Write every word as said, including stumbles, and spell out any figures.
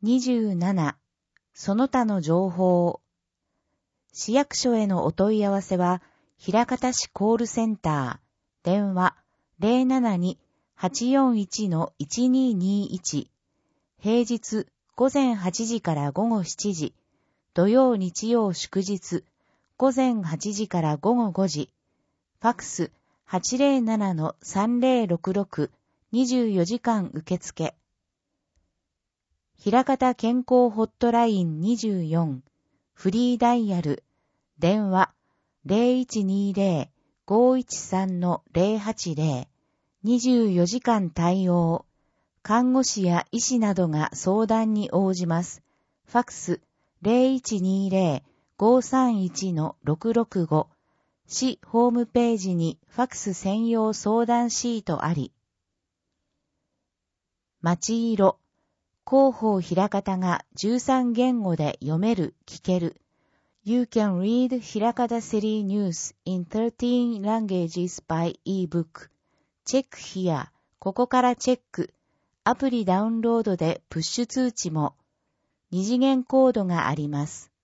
にじゅうなな、その他の情報。市役所へのお問い合わせは、枚方市コールセンター、電話 ゼロななに はちよんいち いちににいち、平日午前はちじから午後しちじ、土曜日曜祝日、午前はちじから午後ごじ、ファクス はちゼロなな さんゼロろくろく、にじゅうよじかん受付。枚方健康ホットラインにじゅうよん、フリーダイヤル、電話 ゼロいちにゼロ ごいちさん ゼロはちゼロ、にじゅうよじかん対応。看護師や医師などが相談に応じます。ファクス ゼロいちにゼロ ごさんいち ろくろくご。市ホームページにファクス専用相談シートあり。町色。広報枚方がじゅうさん言語で読める、聞ける。You can read Hirakata City News in thirteen languages by e-book. Check here. ここからチェック。アプリダウンロードでプッシュ通知も。二次元コードがあります。